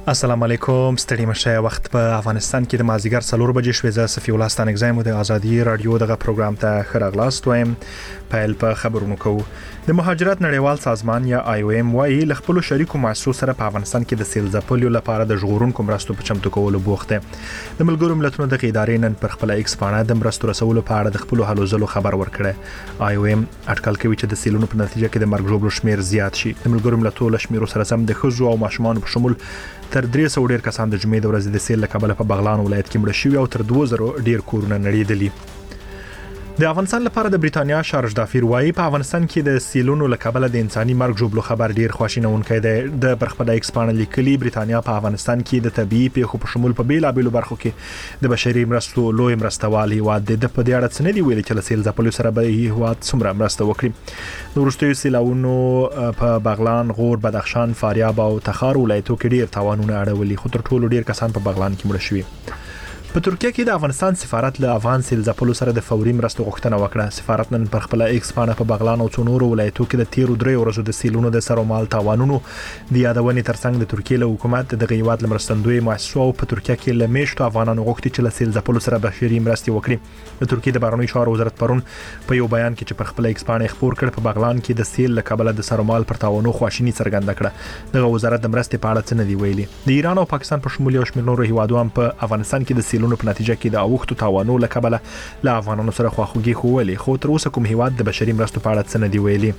السلام علیکم. ستړي مشه وخت په افغانستان کې د مازیګر 4 بجې شوې. زه صفی الله ستانګزایم د ازادي رادیو دغه پروګرام ته خراغلاست وایم. پیل په خبرونو کوو. د مهاجرت نړیوال سازمان یا IOM وايي ل خپل شریکو مؤسسو سره په افغانستان کې د سیل ځپلو لپاره د ژغورونکو مرستو په چمتو کولو بوخت دی. د ملګرو ملتونو د ادارې نن پر خپل ایکس باندې د مرستو رسولو په اړه د خپل هلو ځلو خبر ورکړی. IOM اټکل کوي چې د سیلونو په نتیجه کې د مرګ ژوبلو شمیر زیات شي. د ملګرو ملتونو لشمیرو سره سم د خزو او ماشومان په شمول تر 300 ډیر کسان د جمعې د ورځې د سیل لکبل په بغلان ولایت کې مړ شوي او تر 2000 ډیر کورونه نړیدلي. د افغانستان لپاره د بریتانیا شارج دافیر وايي په افغانستان کې د سیلونو لکبل د انساني مرګ ژوبلو خبر ډیر خواشینونکی دی. د برخپل ایکس باندې لیکلي بریتانیا په افغانستان کې د طبيعي پیښو په شمول په بیلابېلو برخو کې د بشري مرستو لوی مرستوال هیواد د په دې اړه څه نه دی ویلي چې له سیل ځپلو سره به هیواد څومره مرسته وکړي. د وروستیو سیلونو په بغلان، غور، بدخشان، فاریاب او تخار ولایتو کې ډیر تاوانونه اړولي، خو تر ټولو ډیر کسان په بغلان کې مړ شوي. په ترکیه کې د افغانستان سفارت له افغان سیل ځپلو سره د فوري مرستو غوښتنه وکړه. سفارت نن پر خپل ایکس باندې په بغلان او څونورو ولایتو کې د 13 ورځو د سیلونو د سرومال تاوانونو د یادونې ترڅنګ د ترکیه له حکومت د هیواد لمرستندوی مؤسسو په ترکیه کې له میشتو افغانانو غوښتي چې له سیل ځپلو سره بشري مرستې وکړي. د ترکیه د بهرنیو چارو وزارت پرون په یو بیان کې چې پر خپل ایکس باندې خبر کړ په بغلان کې د سیل له کبله د سرومال پر تاوانونو خواشینی څرګنده کړه. د وزارت د مرستې په اړه څه نه دی ویلي. د ایران او پاکستان په شمول یو شمېر نورو هیوادو هم په افغانستان کې د سیلونو په نتیجه کې د اوختو تاوانو لکبله له افغانانو سره خواخوږي خوولي، خو تر اوسه کوم هیواد د بشري مرستو په اړه څه نه دی ویلي.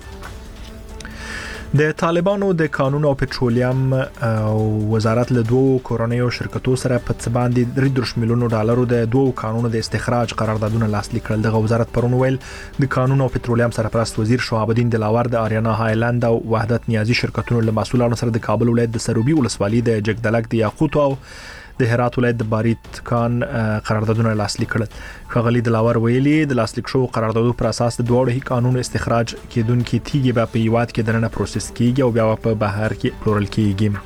د طالبانو د قانون او پټرولیم وزارت له دوه کورنیو شرکتو سره په څه باندې 3 میلیون ډالرو د دوه قانونو د استخراج قراردادونه لاسلیک کړل. د وزارت پرون ویل د قانون او پټرولیم سرپرست وزیر شهاب الدین دلاور د آریانا هایلند او وحدت نیازي شرکتونو له مسؤلانو سره د کابل ولایت د سروبي ولسوالۍ د جګدلک د یاقوت او د هرات ولایت د باریت کان قراردادونه لاسلیک کړل. ښاغلي دلاور ویلي د لاسلیک شو قراردادو پر اساس د دوه قانونو استخراج کېدونکې تیږي به په هیواد کې دننه پروسس کیږي او بیا په بهر کې پلورل کیږي.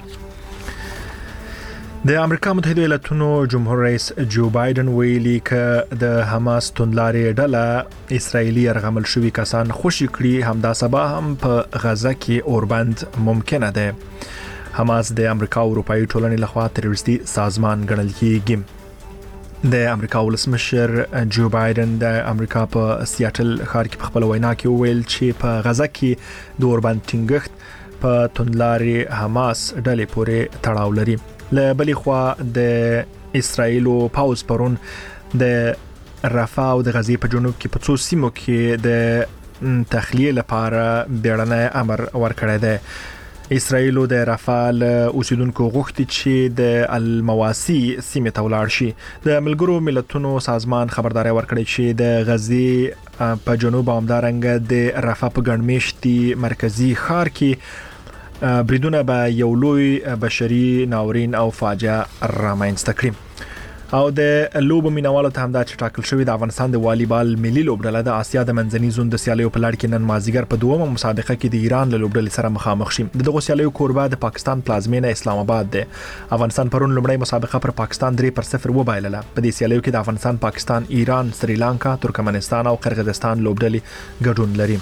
د امریکا متحده ایالاتونو جمهور رئیس جو بایدن ویلي ک د حماس توندلاري ډله اسرایلی ارغمل شوی کسان خوشی کړي، همدا سبا هم په غزه کې اوربند ممکنه ده. حماس د امریکا او اروپאי ټولنې لخوا تروریستي سازمان ګڼل کیږي. د امریکا ولسمشر جو بایدن د امریکا په سیاتل ښار کې په خپل وینا کې ویل چې په غزه کې د اوربند ټینګښت په توندلاري حماس ډلې پورې تړاو لري. له بلې خوا د اسرایل او پاوز پرون د رفح او د غزې په جنوب کې په څو سیمو کې د تخلیه لپاره بیړنی امر ورکړی دی. اسرائیل د رافال اوسیدونکو غوښتي چې د المواسی سیمه ته ولاړ شي. د ملګرو ملتونو سازمان خبرداري ورکړي چې د غزې په جنوب او همدارنګه د رافح په ګڼمشتي مرکزی ښار کې بریدونه به یو لوی بشري ناورین او فاجعه رامنځته کړي. او د لوبو مینوالو ته هم دا چې ټاکل شوی د افغانستان د والیبال ملي لوبډله د آسیا د منځني زون د سیالیو په لړ کې نن مازیګر په دومره مسابقه کې د ایران له لوبډلې سره مخامخ شي. دغه سیالیو کوربه د پاکستان پلازمینه اسلام آباد ده. افغانستان پرون لومړی مسابقه پر پاکستان 3-0 وبایلله. په دې سیالیو کې د افغانستان، پاکستان، ایران، سریلانکا، ترکمنستان او قرغیزستان لوبډلې ګډون لري.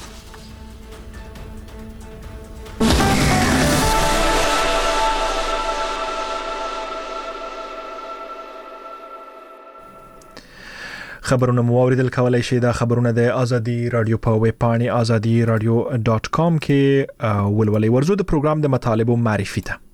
خبرونه مو اوریدل کولای شئ د خبرونه د ازادي رادیو په ویب پاڼې azadiradio.com کې ولولئ. ورزو د پروګرام د مطالبو معرفي ته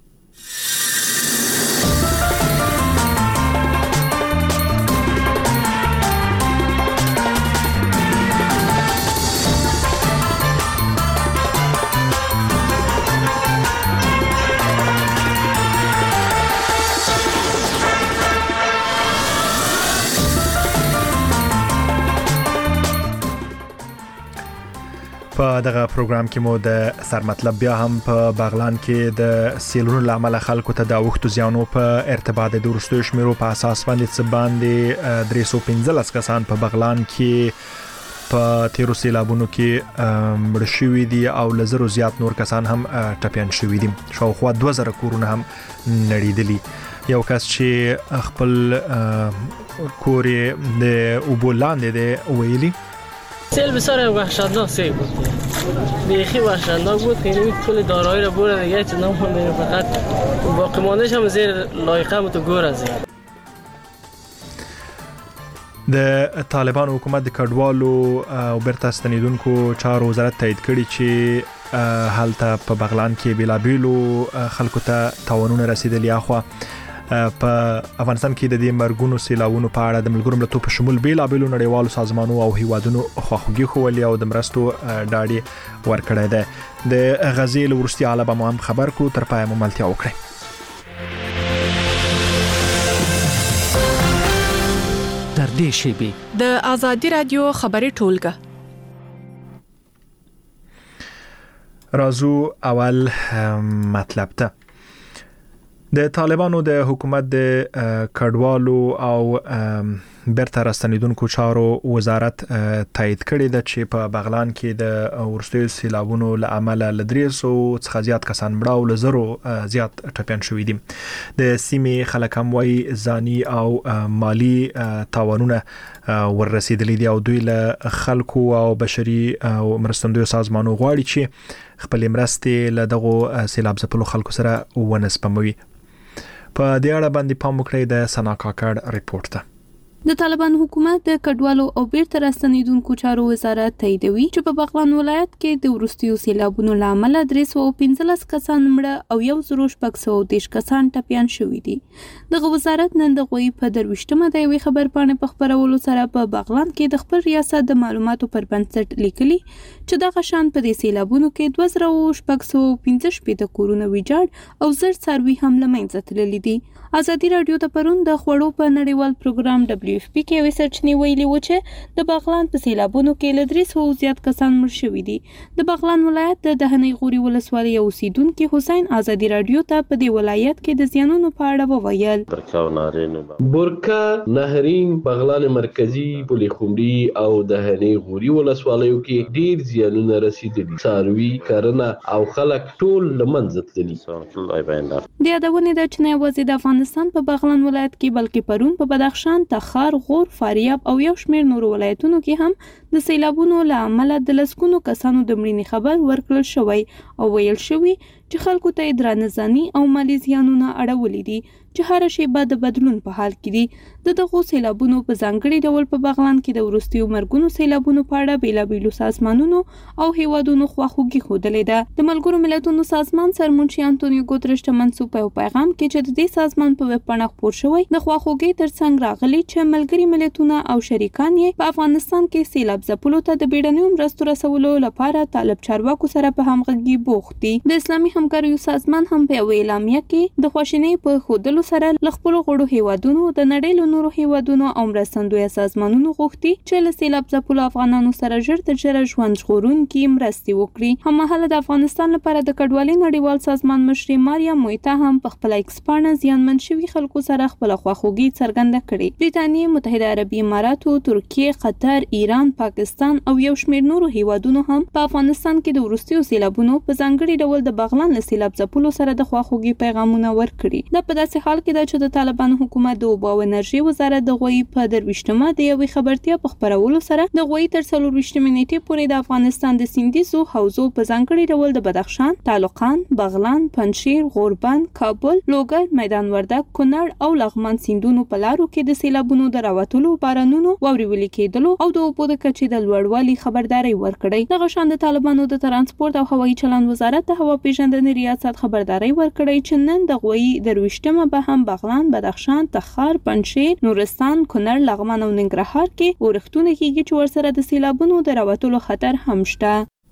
په دغه پروګرام کې مو د سرمطلب بیا هم په بغلان کې د سیلونو لامل خلکو ته د اوختو زیانو په ارتباط د ورستو شمیرو په اساس باندې 315 کسان په بغلان کې په تیرو سیلابونو کې مړ شوي دي او لزرو زیات نور کسان هم ټپیان شوي دي. شاوخوا 2000 کورونه هم نړیدلي. یو کس چې خپل کور د اوبو لاندې دی ویلي سیل بسیار وحشتناک بود. بیخی وحشتناک بود که این کل دارایی را برد دیگه چه نمونده، فقط باقی ماندهش هم زیر لایقه متو گور از د طالبان حکومت د کډوالو او بیرته ستنیدونکو چارو وزارت تایید کړي چې هلته په بغلان کې بیلابیلو خلکو ته تاوانونه رسیدلي. اخوا په افغانستان کې د دې مرګونو سیلاوونو په اړه د ملګرو ملتونو په شمول بیلابیلو نړیوالو سازمانونو او هیوادونو خواخوږي ښوولې او د مرستو ډاډ ورکړی دی. د غزې له وروستي حاله به مو هم خبر کړو، تر پایه مو ملتیا وکړئ. تر دې شیبې د آزادي رادیو خبري ټولګه. رازو اول مطلب ته د طالبانو د حکومت د کډوالو او بیرته راستنیدونکو چارو وزارت تایید کړی ده چې په بغلان کې د ورستیو سیلابونو له امله ل 300 څخه زیات کسان مړه او ل 0 زیات ټپيان شوي دي. د سیمې خلک هم وايي ځاني او مالی تاوانونه وررسیدلي دي او دوی له خلکو او بشري او مرستندوی سازمانونو غواړي چې خپل مرستې له دغه سیلاب ځپلو خلکو سره ونسپموي. په دې اړه باندې پام وکړئ د سنا کاکړ ریپورت ته. د طالبان حکومت د کډوالو او بیرته راستنیدونکو چارو وزارت تاییدوي چې په بغلان ولایت کې د ورستیو سیلابونو له امله 315 کسان مړه او 1610 کسان ټپيان شوي دي. دغه وزارت نن د غوي په درويشتمه د یوې خبرپاڼې په خبرولو سره په بغلان کې د خپل ریاست د معلوماتو پر بنسټ لیکلي چې دغه شان په دې سیلابونو کې 2615 کورونه ویجاړ او زر څاروي هم له منځه تللي دي. آزادي رادیو ته پرون د خوړو په نړیوال پروګرام WFP کې یو سرچینی ویلي و چې د بغلان په سیلابونو کې ل 300 زیات کسان مړ شوي دي. د بغلان ولایت د دهنی غوري ولسوالۍ اوسیدونکو حسین آزادي رادیو ته په دې ولایت کې د زیانونو په اړه وویل. برکا نهرین بغلان مرکزی پلی خمري او دهنی غوري ولسوالیو کې ډیر زیانونه رسیدلي، څاروي کرنه او خلک ټول لمنځه تللي. د یادونه د چنای وزیر د افغانستان په بغلان ولایت کې بلکې پرون په بدخشان، تخار، غور، فاریاب او یو شمېر نور ولایتونو کې هم د سیلابونو له امله د لسګونو کسانو د مړینې خبر ورکړل شوی او ویل شوی چې خلکو ته درانه ځاني او مالی زیانونه اړولې دي چې هر شی به د بدلون په حال کې دي. دغه سیلابونو په ځانګړي ډول په بغلان کې د ورستیو مرګونو سیلابونو په اړه بیلابیلو سازمانونو او هیوادونو خواخوږي ښودلې ده. د ملګرو ملتونو سازمان سرمنشي انټونیو ګوترش ته منسوب په پیغام کې چې د دې سازمان په ویب پاڼه خپور شوی د خواخوږي ترڅنګ راغلي چې ملګري ملتونه او شریکان یې په افغانستان کې سیلاب ځپلو ته د بیړنیو مرستو رسولو لپاره طالب چارواکو سره په همغږي بوخت دي. د اسلامي همکاریو سازمان هم په اعلامیه کې د خوشینۍ په خودلو سره لخپل غړو هیوادونو د نړۍ له نورو هیوادونو او مرستندوی سازمانونو غوښتي چې له سیلاب ځپلو افغانانو سره ژر تر ژره ژوند ژغورونکي مرستې وکړي. هممهاله د افغانستان لپاره د کډوالۍ نړیوال سازمان مشري ماریا مویتا هم په خپل ایکس پاڼه زیانمن شوي خلکو سره خپل خواخوږي څرګنده کړې. بریټانیا، متحده عربي اماراتو، ترکیه، قطر، ایران، پاکستان او یو شمېر نورو هیوادونو هم په افغانستان کې د ورستیو سیلابونو په ځانګړي ډول د بغلان له سیلاب ځپلو سره د خواخوږي پیغامونه ورکړي. دا په داسې حال کې ده چې د طالبانو حکومت د اوبو او انرژي وزارت د غوي په درويشتمه د یوې خبرتیا په خبرولو سره د غوي تر 24 نیټې پورې د افغانستان د سیندیزو حوزو په ځانګړي ډول د بدخشان، تالقان، بغلان، پنجشیر، غوربند، کابل، لوګر، میدان وردګ، کونړ او لغمان سیندونو په لارو کې د سیلابونو د راوتلو، بارانونو، واوري کېدلو او د اوبو د کچې د لوړوالي خبرداري ورکړي. دغه شان د طالبانو د ترانسپورت او هوایي چلند وزارت د هوا پیژندنې ریاست خبرداري ورکړي چې نن د غوي درويشتمه به هم بغلان، بدخشان، تخار، پنجشیر، نورستان، کونړ، لغمان او ننګرهار کې اورښتونه کېږي چې ورسره د سیلابونو د راوتلو خطر هم شته.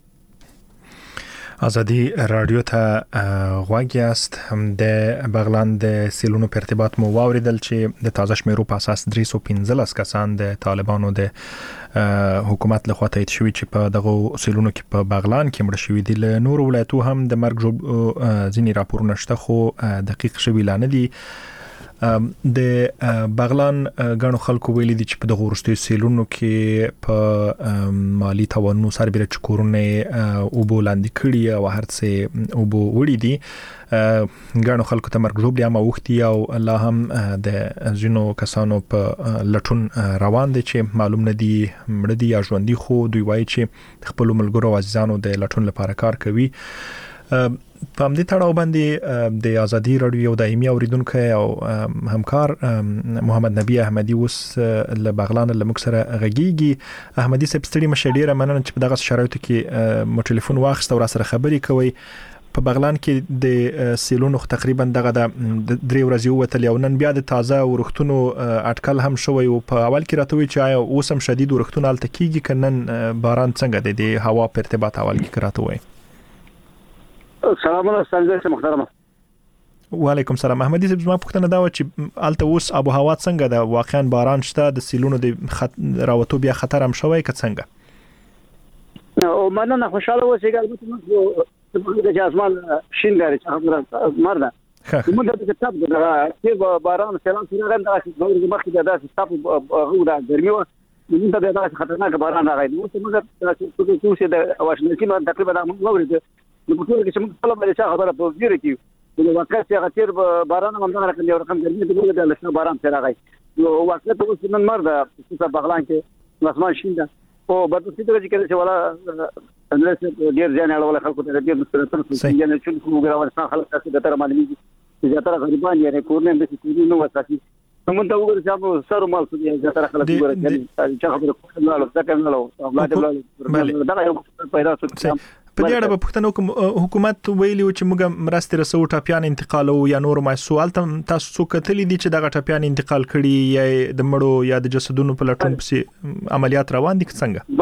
آزادی رادیو ته غوږ یاست. د بغلان د سیلونو په ارتباط مو واوریدل چې د تازه شمیرو په اساس 315 کسان د طالبانو د حکومت له خوا تایید شوي چې په دغه سیلونو کې په بغلان کې مړه شوي دي. له نورو ولایتو هم د مرګ ځینې راپورونه شته خو دقیق شوي لا نه دي. د بغلان غنو خلکو ویلي دي چې په دغه ورستي سیلونو کې په مالی توانو سربېره چکورونه او بولاندې کړي او هرڅه او بو وړي دي غنو خلکو ته مرګ جوړ یا موختي او الله هم د جنو کسانو په لټون روان دي چې معلوم نه دي مړ دي یا ژوندۍ خو دوی وایي چې خپل ملګرو او عزیزانو د لټون لپاره کار کوي په همدې تړاو باندې د ازادي رادیو یو دایمي اوریدونکو او همکار محمد نبی احمدی اوس له بغلان له موږ سره غږیږي. احمدی صاحب ستړي مشه ډیره مننه چې په دغه شرایطو کې مو ټلیفون واخیست او را سره خبرې کوي. په بغلان کې د سیلونو تقریبا دغه د 3 ورځې وتل یو نن بیا د تازه ورختونو اټکل هم شوی او په اول کې راته وی چې آیا اوس هم شدید ورختونه الته کیږي کنن باران څنګه دی د هوا په ارتباط اول کې راته وی. سلام علیکم محترم. وعلیکم سلام. احمدی صاحب زما پوښتنه دا و چې الته اوس ابو هوا څنګه ده؟ واقعا باران شته؟ د سیلونو د راوتو بیا خطر هم شوی که څنګه؟ او مننه خوشاله اوسئ ګل د اسمان شین لري چې مرده موږ د کتاب د باران سلام سره غنډه چې مخکې د داسې تاسو غوډه ګرمي و موږ ته د داسې خطرناک باران راغی نو موږ د توسه د واشنګټن تقریبا موږ ورته نو په ټول کې چې موږ خپل باندې خبره په ویره کې نو واقعا چې غتیر باران هم دغه رقم یو رقم ګرمي د لښنه باران سره راغی نو واقعا ته اوس نن مرده په بغلان کې اسمان شین ده او بده څه چې کله ولا اندرس ډیر ځان اړول خلکو ته ډیر مسترتر څنګه چې موږ راوځو خلک تاسو د تر معلومي چې زیاتره غریبان یې کورنۍ د سکولی نو وساتي موږ ته وګورئ چې سر مال څه دي زیاتره خلک وګورئ چې خبره نه لو ځکه نه لو اولاد دا یو پیدا شو. په دې اړه په پښتنو حکومت ویلي چې موږ مرستې رسو ټاپیان انتقالو یا نور مسؤل تاسو څو کتلې دي چې دغه ټاپیان انتقال کړي یا د مړو یا د جسدونو په لټون پسې عملیات روان دي څنګه؟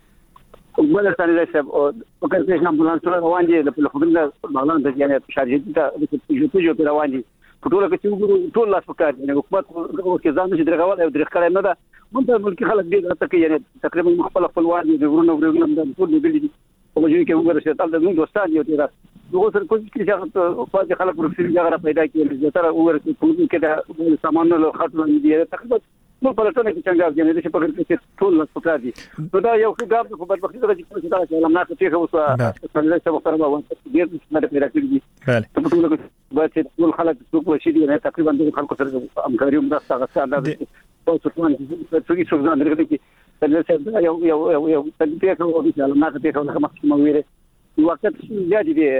بل څنګه صاحب او کله چې امبولانس روان دي د خدمت بغلان د یعنی شارجې ته جو روان دي په ټول کې چې وګورو ټول لاس پکار دي حکومت کې ځان چې درغول او درخړای نه ده مونږ ملک خلک دې راته یعنی تقریبا خپل وادي د ورونو د ټول دي او چې کې وګورئ چې تل د موږ دوستان یو تیر نو سر کوم چې چې خلک ورسېږي هغه پیدا کیږي چې تر وګورئ چې کې دا سامان له خاطر دي تقریبا نو په لټون کې څنګه ځنې چې په کې چې ټول لاس پکار دي نو دا یو ښه ګام په بدبختي سره چې دا چې لمنه کې اوس څنګه چې وختره وانه ډیر څه پیدا کیږي په ټول کې چې ټول خلک څوک شي دي تقریبا د خلکو سره همکاري هم دا څنګه اندازه او څه څه ځان درګه کې څنګه یو تدبیر کوو چې لمنه کې کومه محکمه ویره وخت زیات دي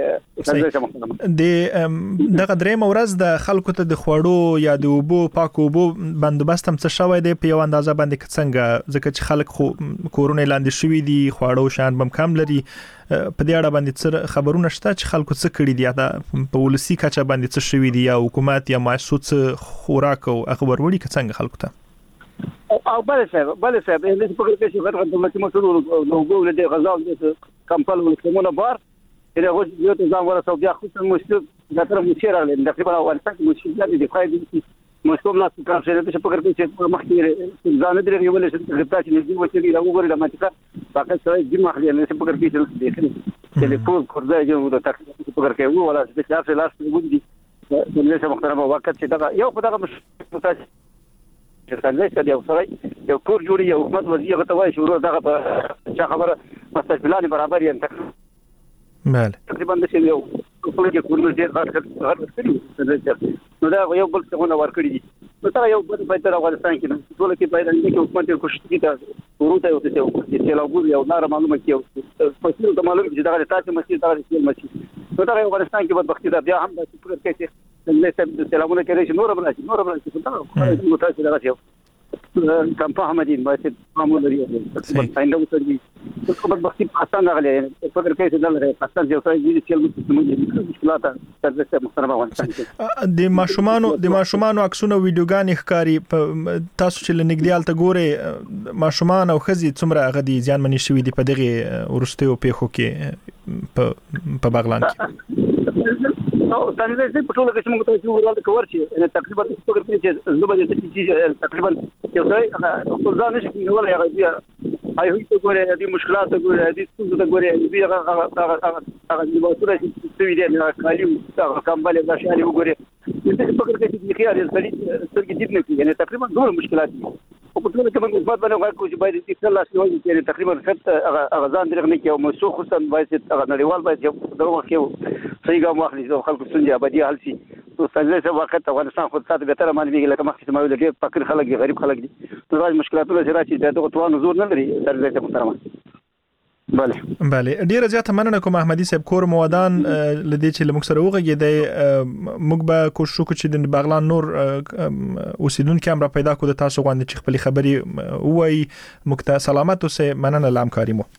د دغه درې مورز د خلکو ته د خوړو یا د اوبو پاکو اوبو بندوبست هم څه شوی دی په یو اندازه باندې څنګه ځکه چې خلک خو کورونه لاندې شوی دي خوړو شان بم کم لري په دې اړه باندې څه خبرونه شته چې خلکو څه کړی دي دا په ولسی کچه باندې څه شوی دي یا حکومت یا مؤسسات خوراک او خبر وړي څنګه خلکو ته او بل صاحب هندي په کې چې غیر دولتي مسؤل لوګو له غزا د کمپل ولسمونه بار چې هغه یو ته ځان ورسو بیا خو څنګه مشکل دا تر مشیر راغلی تقریبا اول څنګه مشکل دي خایي مشکل نه څه کار چې په کې چې مخکې ځان دې یو ولې چې غبطه چې دې وڅې دا وګورئ د ماته فقط سره دې مخکې نه چې په کې چې ټلیفون کورځي چې د تاکي په کې وو ولا چې تاسو لاس ودی د نشه محترم وخت چې دا یو په دغه مشکل چې څنګه یو سره یو کور جوړي یو حکومت وزیر غته وایي شروع دغه په خبره مستقبلانه برابر یې بله تقریبا د یو په کې کور ډیر غټ کړی نو دا یو بل څه ورکړي دي نو دا یو بل په تر افغانستان کې ټول کې پیدا نه کې حکومت کوشش کوي دا ورته یو چې لا وګوري یو نار معلومه کیو په څیر د معلومه چې دا تاسو مسیر دا چې مسیر نو دا افغانستان کې بدبختی دا بیا هم د فکر کوي چې څنګه سلامونه کوي چې نور بلاشي نو تاسو دا راځي کمپا حمدین باید معمول لري څنګه وسري په بدبختی پاکستان راغلی فکر کوي چې دلته پاکستان یو ځای دی چې مشکلات ترڅ محترم افغانستان د ماشومانو عکسونه ویډیوګان ښکاری تاسو چې لنګدیال ته ګوره ماشومان او خزي څومره غدي ځان منی شوی دی په دغه ورستیو پیخو کې په بغلان کې نو څنګه چې په ټول کې موږ ته چې ورته کور شي تقریبا څه کوي چې زما د چې تقریبا یو ځای په ځان نشي ولا هغه هاي ته ګوره دي مشکلات ګوره دي څه ته ګوره دي هغه د وسوره چې وی دي نه کالیو هغه کمبل د شاري وګوره دې په فکر کې چې خيار سترګې دې نه کوي تقریبا ډول مشکلات دي او په ټول کې موږ مثبت باندې غواړو چې باید دې کله شوی چې تقریبا خط هغه ځان درغنه کې او مسو خصوصا باید هغه نړیوال باید دغه کې صحیح ګام واخلي او خلکو څنګه ابدي حل شي نو څنګه چې وخت افغانستان خو تاسو به تر باندې لکه مخکې سماوي لګي فقیر خلک دي غریب خلک دي نو راځي مشکلاتونه چې راځي دغه توان زور نه لري درځي محترمه بله ډیره زیاته مننه کوم احمدي صاحب کور موادان لدی چې لمک سره وغږی دی موږ به کوشش وکړو چې د بغلان نور اوسیدونکو هم را پیدا کړو تاسو غواړئ چې خپل خبري وای مکته سلامت اوسه مننه لامکاري مو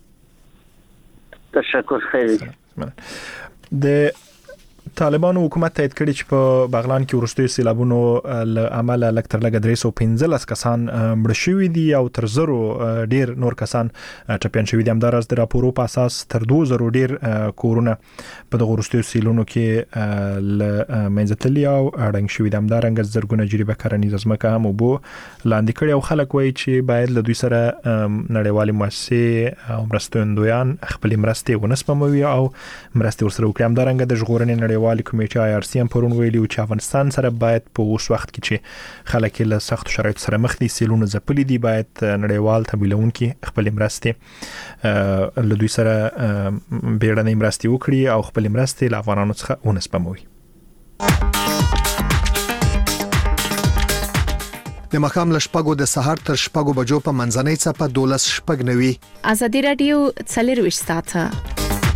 تشکر خیر د طالبانو حکومت تایید کړی چې په بغلان کې ورستوي سیلابونو له عمله لکتر لګ 315 کسان مړ شوي دي او تر زرو ډیر نور کسان ټپيان شوي دي هم د راپورو په اساس تر 2000 ډیر کورونه په دغه ورستوي سیلونو کې ل منځتلی او اړنګ شوي دي هم د رنګ زرګونه جریبه کرنیز ځمکه هم وبو لاندې کړي او خلک وایي چې باید له دوی سره نړیوالې مؤسسې او مرستندویان خپل مرستې ونسپموي او مرستې ورسره وکړي هم د رنګ د ژغورنې نړیوالې کمیټې IRC هم پرون ویلي چې افغانستان سره باید په اوس وخت کې چې خلک له سخت شرایطو سره مخ دي سیلونه ځپلي دي باید نړیوال تمویلونکي خپل مرستې له دوی سره بیړنۍ مرستې وکړي او خپل مرستې له افغانانو څخه ونسپموي د مخام لشپګو د سحر تر شپګو بجو په منځنۍ څپه 12 شپګ نوي ازادي رادیو څلور ساعته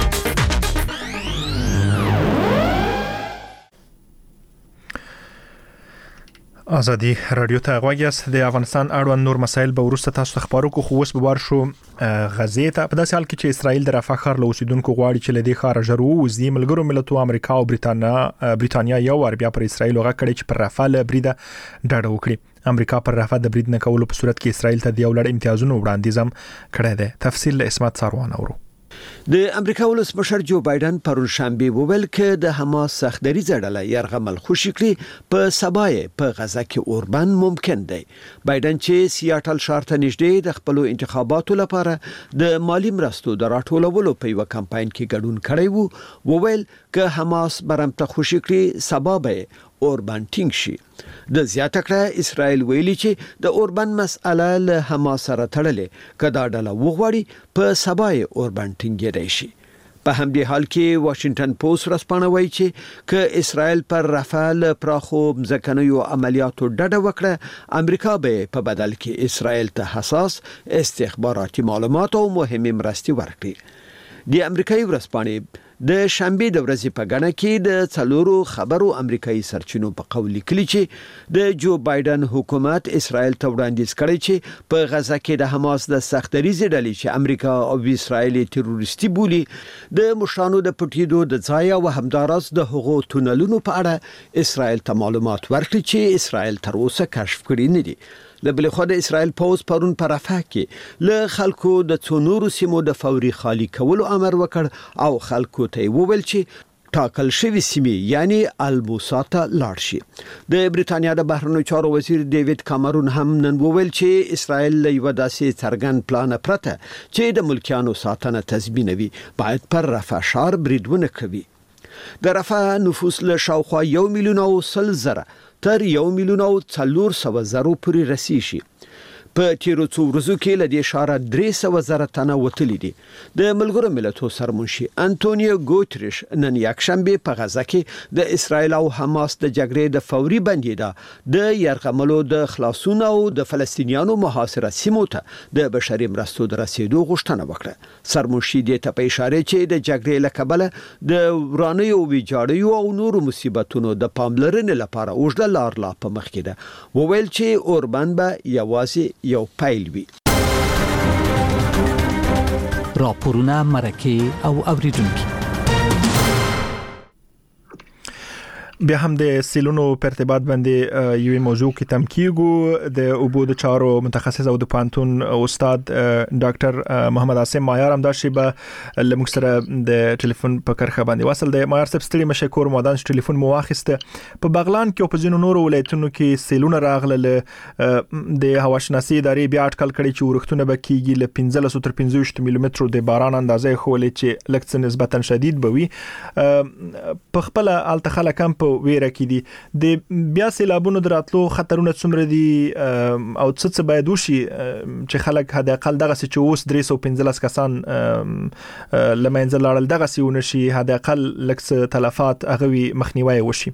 ازادي رادیو ته غوږیاست د افغانستان اړوند نور مسایل به ورسته تاسو خبرو کو خو اوس به ور شو غزې ته په داسې حال کې چې اسرائیل د رفح ښار له اوسیدونکو غواړي چې له دې ښاره ژر ووځي ملګرو ملتونو امریکا او بریتانیا یو ور بیا پر اسرائیل غږ کړی چې پر رفح له بریده ډډه وکړي امریکا پر رفح د برید نه کولو په صورت کې اسرائیل ته د یو لړ امتیازونو وړاندیز هم کړی دی تفصیل له اسمت ساروان اورو د امریکا ولسمشر جو بایدن پرون شنبه وویل چې د حماس سختدري زړه يرغمل خوشی کړي په سبای په غزه کې اوربن ممکن دی بایدن چې سیاټل شهر ته نږدې د خپل انتخاباتو لپاره د مالی مرستو د راټولولو په یو کمپاین کې ګډون کړی وو وویل چې حماس برمته خوشی کړي سبب اوربن ټینګ شي د زیاته کړه اسرائیل ویلي چې د اوربن مسأله له حماس سره تړلې کدا ډله وغوړي په سبای اوربن ټینګ شي په همدې حال کې واشنگټن پوسټ رسپانوي چې ک اسرائیل پر رافال پراخو ځکنیو عملیاتو ډډه وکړه امریکا به په بدل کې اسرائیل ته حساس استخباراتي معلومات او مهمه مرستې ورکړي د امریکایي ورسپانې د شنبه د ورځې په غاڼه کې د څلورو خبرو امریکایي سرچینو په قول لیکلي چې د جو بایدن حکومت اسرائیل ته وړاندیز کړی چې په غزه کې د حماس د سختدریزې ډلې چې امریکا او اسرائیل تروریستي بولي د مشرانو د پټیدو د ځای او همدارس د حقوقو تونلونو په اړه اسرائیل ته معلومات ورکړي چې اسرائیل تر اوسه کشف کړی نه دي لبل خو د اسرائیل پوز پرون پر رفح کې له خلکو د څونورو سیمو د فوري خالی کولو امر وکړ او خلکو ته وویل چې ټاکل شوی سیمې یعنی البوساته لاړ شي د بریتانیا د بهرنیو چارو وزیر ډیوډ کامرون هم نن وویل چې اسرائیل له یو داسې څرګند پلان پرته چې د ملکیانو ساتنه تضمینوي باید پر رفح ښار بریدونه کوي د رفح نفوس له شاوخوا 1,100,000 تر 1,400,000 پورې رسیدي شي په تیرو څو ورځو کې له دې ښاره 300,000 تنه وتلي دي د ملګرو ملتونو سرمنشي انټونیو ګوتریش نن یکشنبه په غزه کې د اسرائیل او حماس د جګړې د فوري بندیدا د يرغملو د خلاصون او د فلسطینیانو محاصره سیمو ته د بشري مرستو د رسیدو غوښتنه وکړه سرمنشي د ته په اشاره چې د جګړې لکبله د ورانیو ویجاړیو او نورو مصیبتونو د پاملرنې لپاره اوږده لار لا په مخ کې ده وویل چې اوربن به یوازې یو پایل وي راپورونه مرکه او اوریدونکو بیا هم د سیلونو په ارتباط باندې یوې موضوع کې تم کیږو د اوبو د چارو متخصص او د پانتون استاد ډاکټر محمد عاصم مایار هم دا شی به لمږ سره د ټلیفون په کرخه باندې وصل دی. مایار صاحب ستړي مشکور مودان ټلیفون مو واخیسته. په بغلان کې او په ځینو نورو ولایتونو کې سیلونه راغله د هواشناسي ادارې بیا اټکل کړي چې ورښتونه به کیږي له 15 تر 25 ملي د باران اندازې خولې چې لکه نسبتا شدید بوي. په خپل الته خلک هم ویره کې دي د بیا سیلابونو دراتلو خطرونه څومره دي او څه باید وشي چې خلک حد اقل دغه چې اوس 315 کسان لمنځه لاړل دغه سیونه شي حد اقل لکس تلفات هغه مخنیوي وشي.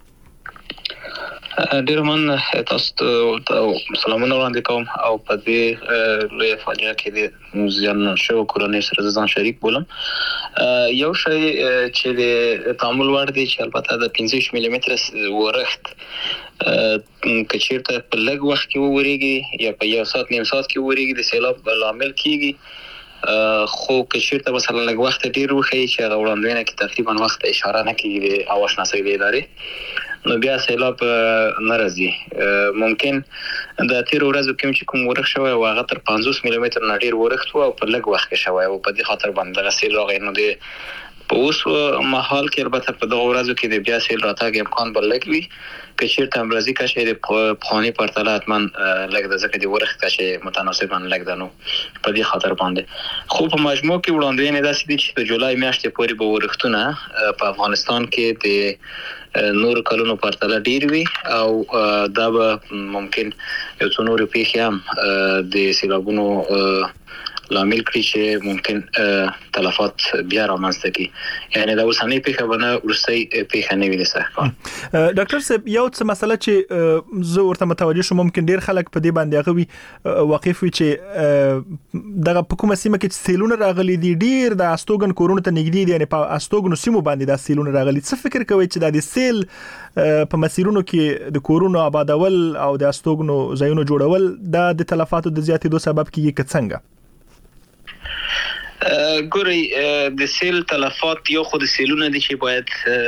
ډیر من تاسو ته سلامونه وړاندې کوم او په دې لوی فاجعه کې د زیان شو کورنۍ سره ځان شریک بولم. یو شی چې د تعامل وړ دی چې البته د 15 ملي متر ورښت کچیرته په لږ وخت کې ووريږي یا په یو ساعت نیم ساعت کې ووريږي د سیلاب عامل کیږي. خو کچیرته مثلا لږ وخت ډیر وخی چې هغه وړاندوینه کې تقریبا وخت اشاره نه کیږي د هواشناسي ادارې نو بیا سیلاب ناراضي. ممکن د تیر ورځو کې چې کوم ورښت شوی او هغه تر 50 ملي متر نه ډیر ورښت او په لږ وخت کې شوی او په دې خاطر باندې د سیل راغی. نو د په اوس مهال کې البته په دغه ورځو کې د بیا سیل راتګ امکان بل لږ وي. کچیرته امراضي کشه د پخوانی پرتله اتمن لږ د ځکه د ورښت کشه متناسبا لږ ده. نو په دې خاطر باندې خو په مجموع کې وړاندوینه داسې دي چې د جولای میاشتې پورې به ورښتونه په افغانستان کې د نور کلونو پرتله ډیر وي او دا به ممکن یو څو نور پیښې هم د سیلابونو لامل کړي چې ممکن تلفات بیا رامنځته کړي. یعنی دا اوسنۍ پیښه بنه ورستۍ پیښه نه وي لسه. ډاکټر صاحب یو څه مسله چې زه ورته متوجه شوم ممکن ډیر خلک په دې باندې هغه واقف وي چې دغه په کومه سیمه کې سیلونه راغلي دي ډیر د استوګن کورونو ته نږدې دي یعنی په استوګنو سیمو باندې د سیلونه راغلي. څه فکر کوي چې د سیل په مسیرونو کې د کورونو آبادول او د استوګنو ځایونو جوړول د تلفاتو د زیاتېدو سبب کیږي که څنګه؟ ګوري د سیل تلفات یو خود سیلونه دي چې باید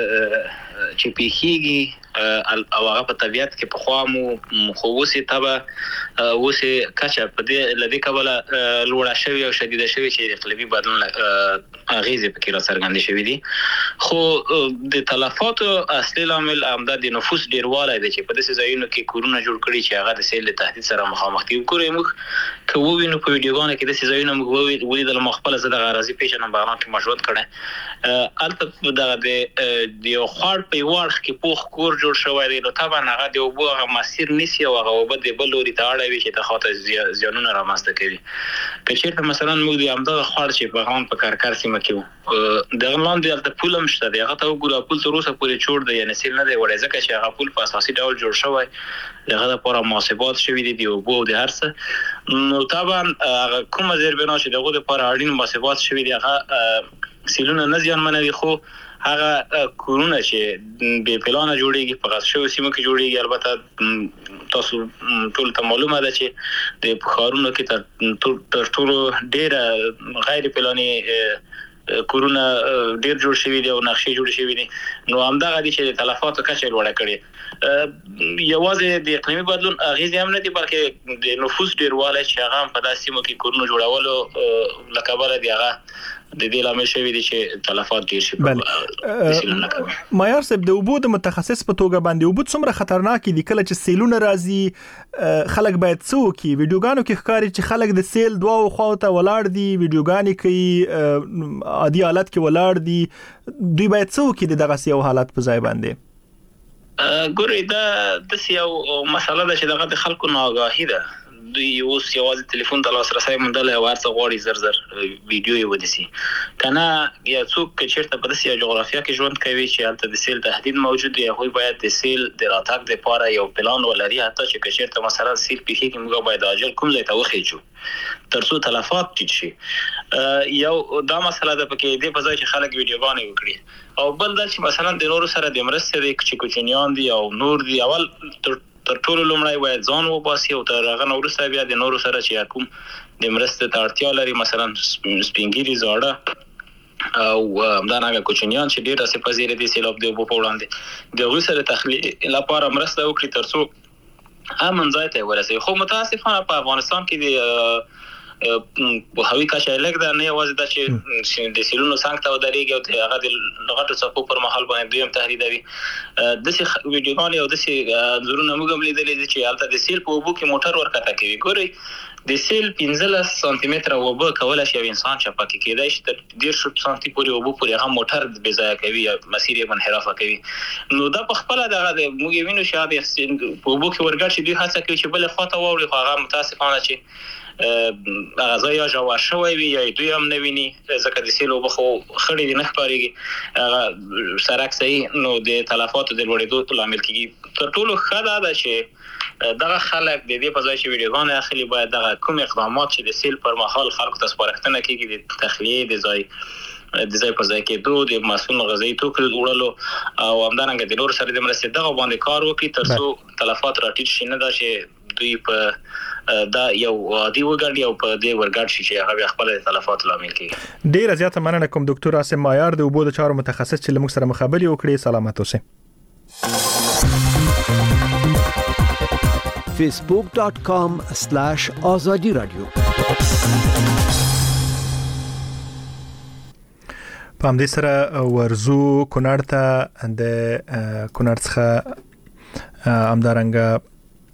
چې پیخیږي او هغه په طبيعت کې په خوا مو خووسي تبه وسه کچا په دې لدی کبل لوړه شوی او شدیده شوی چې اقلیمي بدلون اغیزه پکې را څرګند شوی دي. خو د تلفات اصلي عامل عمده د نفوس ډیروالی دی چې په دې ځایونو کې کورونه جوړ کړي چې هغه د سیل له تهدید سره مخامخ دي. ګورئ موږ کوو وینو په ویډیوګانو کې د ځایونو موږ ولیدل مخبل زده غرازي پیژنم بغلان کې مشروط کړي البته د یو خاړ په وړخ کې پوخ کور جوړ شوی دی. نو طبعا هغه د اوبو هغه مسیر نسی او هغه اوبه د بل لوري ته اړوي چې د خاطر زیانونه رامنځته کوي. که چیرته مثلا موږ د همدغه خاړ چې بغلان په کارکر سیمه کې د غلان د پولم شته دی هغه ته وګوره پول تر اوسه پورې چور دی یعنی سیل نه دی وړي ځکه چې هغه پول په اساسي ډول جوړ شوی دغه لپاره محاسبات شوی دي د اوبو د هرڅه. نو طبعا هغه کومه زیربنا چې دغه لپاره اړین محاسبات شوی دي هغه سیلونه نه زیان منوي. خو هغه کورونه چې به پلان جوړیږي په غاښ شو سیمه کې جوړیږي البته تاسو ټول ته معلومه ده چې د بخارونو کې تر ټولو ډیره غیر پلاني کورونه ډیر جوړ شوی دي او نقشې جوړ شوی دي. نو همدغه دي چې د تلفاتو کچه لوړه کړي. یوازې د اقلیمي بدلون اغیزې هم نه دي بلکې د نفوس ډیروالی چې هغه په داسې سیمو کې کورونه جوړولو له کبله دی هغه د دې لامل شوی دي چې تلفات ډیر شي. مایار صاحب د اوبو د متخصص په توګه باندې اوبو څومره خطرناک دي کله چې سیلونه راځي خلک باید څه وکړي؟ ویډیوګانو کې ښکاري چې خلک د سیل دواو خواته ولاړ دي ویډیوګانې کوي عادي حالت کې ولاړ دي دوی باید څه وکړي دغه یو حالت په ځای باندې؟ ګورئ دا داسې یو مسله ده چې دغه د خلکو ناآګاهي ده. دوی اوس یوازې ټلیفون ته لاسرسی موندلی او هر څه غواړي زر زر ویډیو یې ونیسي که نه یا څوک که چېرته په داسې یوه جغرافیه کې ژوند کوي چې هلته د سیل تهدید موجود وي هغوی باید د سیل د راتګ دپاره یو پلان ولري حتی چې که چېرته مثلا سیل پیښیږي موږ باید عاجل کوم ځای ته وخیجو تر څو تلفات ټیټ شي. یو دا مسله ده پکې دې په ځای چې خلک ویډیوګانې وکړي او بل دا چې مثلا د نورو سره د مرستې دی چې کوچنیان دي او نور دي اول تر ټولو لومړی باید ځان وباسي او تر هغه نه وروسته بیا د نورو سره چې کوم د مرستې ته اړتیا لري مثلا سپین ږیري زاړه او همدارنګه کوچنیان چې ډېر څه پذیر دي سیلاب د اوبو په وړاندې د هغوی سره تخلیه لپاره مرسته وکړي ترڅو امن ځای ته ورسوي. خو متاسفانه په افغانستان کې د هوایي کچه لږ ده، نه یوازې دا چې د سیلونو څنګ ته ودرېږي او هغه د غټو څپو پر مهال باندې دوی هم تهدیدوي. داسې ویډیوګانې او داسې انځورونه موږ هم لیدلي دي چې هلته د سیل په اوبو کې موټر ورکته کوي. ګورئ د سیل 15 سانتي متره اوبه کولی شي یو انسان چپه کړي، کېدای شي تر 10 سانتي پورې اوبه پورې هغه موټر بې ځایه کوي یا مسیر یې منحرفه کوي. نو دا په خپله دغه موږ یې وینو چې هغه په اوبو کې ورګډ شي، دوی هڅه کوي چې بلې خوا ته واوړي، خو هغه متاسفانه چې هغه ځای یا ژور شوی وي یا دوی هم نه ویني، ځکه د سیل اوبه خو خړې دي نه ښکارېږي، هغه سړک صحیح، نو د تلفاتو د لوړېدو لامل کېږي. تر ټولو ښه دا ده چې دغه خلک د دې په ځای چې ویډیوګانې اخلي باید دغه کوم اقدامات چې د سیل پر مهال خلکو ته سپارښتنه کېږي د تخلیې د ځای په ځای کېدو، د مسؤل غذایي توکو وړلو او همدارنګه د نورو سره د مرستې دغه باندې کار وکړي ترڅو تلفات راټیټ شي، نه دا چې دوی په دا یو عادي وګڼي او په دې ورګډ شي چې هغه بیا خپل تلفات لامل کېږي. ډېره زیاته مننه کوم ډاکټر عاصم مایار د اوبو د چارو متخصص چې موږ سره مخابري وکړي. سلامت اوسئ. facebook.com/azadi radio. په همدې سره ورزو کونړ ته د کونړ څخه همدارنګه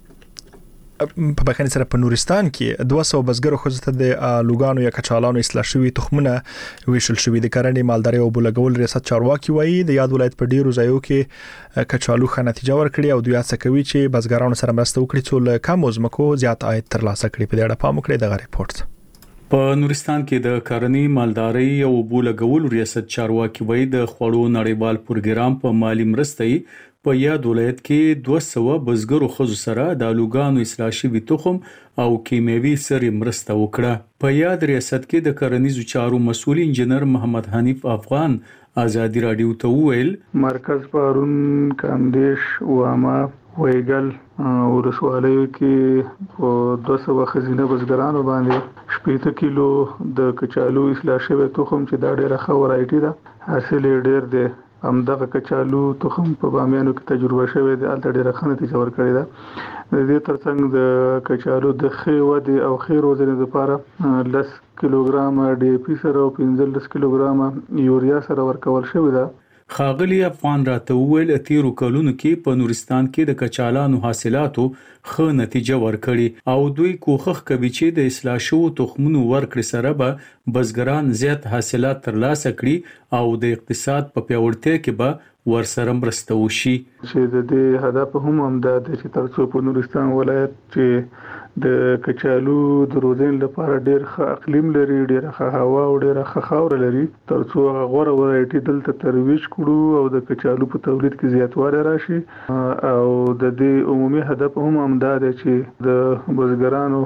په بخښنې سره په نورستان کې 200 بزګرو ښځو ته د لوګانو یا کچالانو اصلاح شوي تخمونه ویشل شوي. د کرنې مالدارۍ او اوبو لګول ریاست چارواکي وایي د یاد ولایت په ډیرو ځایو کې کچالو ښه نتیجه ورکړي او دوی هڅه کوي چې بزګرانو سره مرسته وکړي څو له کم ځمکو زیات عاید ترلاسه کړي. په دې اړه پام وکړئ دغه ریپورت. په نورستان کې د کرنې مالدارۍ او اوبو لګول ریاست چارواکي وایي د خوړو نړیوال پروګرام په مالی مرستې په یاد ولایت کې 200 بزګرو ښځو سره د لوګانو اصلاح شوي تخم او کیمیاوي سرې مرسته وکړه. په یاد ریاست کې د کرنیزو چارو مسؤل انجنیر محمد حنیف افغان ازادي رادیو ته وویل مرکز پارون کاندیش واما ویګل ورسوالیو کې په 200 خزینه بزګرانو باندې 70 کیلو د کچالو اصلاح شوی تخم چې دا ډیره ښه ورایټي ده، حاصل ډیر دی. همدغه کچالو تخم په بامیانو کې تجربه شوی دی، الته ډیره ښه نتیجه ورکړې ده. د دې ترڅنګ د کچالو د ښې ودې او ښې روزنې لپاره 10 کیلوګرام ډي پی سره او 15 کیلوګرام یوریا سره ورکول شوی ده. خاغلی افغان راته وویل تیرو کلونو کې په نورستان کې د کچالانو حاصلاتو ښه نتیجه ورکړي او دوی کوښښ کوي چې د اصلاح شوو تخمونو ورکړې سره به بزګران زیات حاصلات ترلاسه کړي او د اقتصاد په پیاوړتیا کې به ورسره مرسته وشي. چې د دې هدف هم همدا دی چې ترڅو په نورستان ولایت چې د کچالو د روزنې لپاره ډېر ښه اقلیم لري، ډېر ښه هوا او ډېر ښه خاور لري، ترڅو هغه غوره ورایټي دلته ترویج کړو او د کچالو په تولید کې زیاتوالی راشي. او د دې عمومي هدف هم همدا دی چې د بزګرانو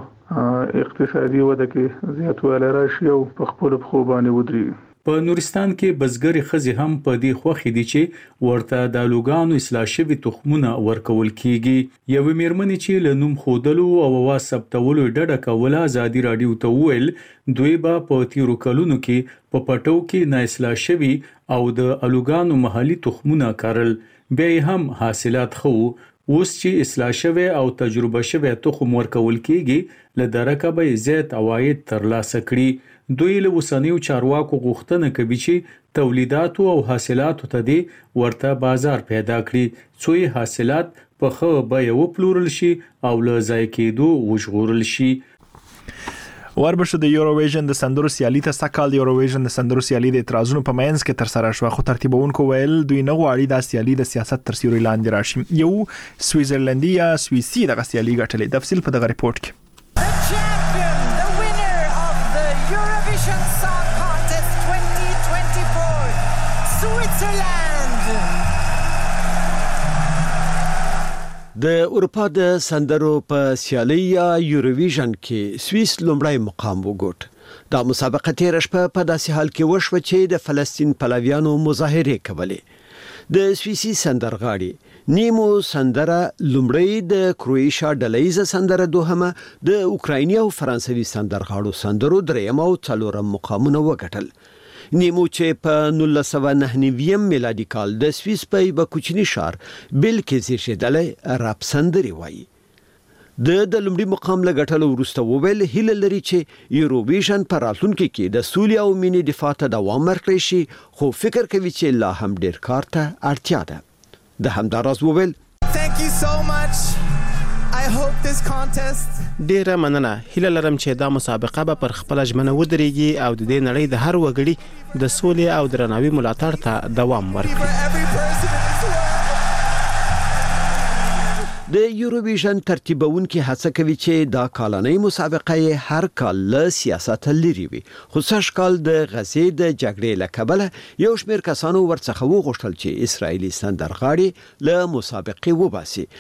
اقتصادي وده کې زیاتوالی راشي او په خپلو پښو باندې ودرېږي. په نورستان کې بزګري ښځې هم په دې خوښې دي چې ورته د لوګانو اصلاح شوي تخمونه ورکول کیږي. یو میرمنې چې له نوم خودلو او आवाज ثبتولو ډډه کوله ازادي رادیو ته وویل دوی به په تیرو کلونو کې په پټو کې نه اصلاح شوي او د الوګانو محلي تخمونه کارل، بیا هم حاصلات خو اوس چې اصلاح شوی او تجربه شوی تخم ورکول کیږي له درکه به زیات عواید ترلاسه کړي. دوی له وسنیو چارواکو غوښتنه کوي چې تولیدات او حاصلات ته دي ورته بازار پیدا کړي څو حاصلات په ښه بیه وپلورل شي او له ځای کېدو وژغورل شي. وربشو د یوروویژن د سندرو سیالي ته سکهال د یوروویژن د سندرو سیالي د اعتراضونو په منځ کې تر سره شو، خو ترتیبونکو ویل دوی نه غواړي د سیالي د سیاست تر سیوري لاندې راشي. یو سویزرلندي یا سویسي د سیالي غټلې. تفصیل په دغه ریپورت کې. د اروپا د سندرو په سیالي یا یوروویژن کې سویس لومړی مقام وګټ. دا مسابقه تیر شپه په داسې حال کې وشوه چې د فلسطین پلویانو مظاهره کولې. د سویسي سندرغاړي نیمو سندره لومړی، د کروئیشیا ډلهیزه سندره دوهمه، د اوکرایني او فرانسوي سندرغاړو سندرو دریم او څلورم مقامونه وګټل. نیمو چې په 1999 میلادي کال د سویس په یو کوچني شهر بل کې زیږیدلی راب سندري وایي. د لومړي مقام له ګټلو وروسته وویل هیله لري چې یوروویژن په راتلونکي کې د سولې او مینې دفاع ته دوام ورکړي شي، خو فکر کوي چې لا هم ډیر کار ته اړتیا ده. د همداراز وویل ډیره مننه. هیله لرم چې دا مسابقه به پر خپل ژمنه ودرېږي او د دې نړۍ د هر وګړي د سولې او درناوي ملاتړ ته دوام ورکړي. د یوروویژن ترتیبونکي هڅه کوي چې دا کالنۍ مسابقه هر کال له سیاست لري وي، خو سږ کال د غزې د جګړې له کبله یو شمېر کسانو ورڅخه وغوښتل چې اسرائیلي سندرغاړي له مسابقې وباسي.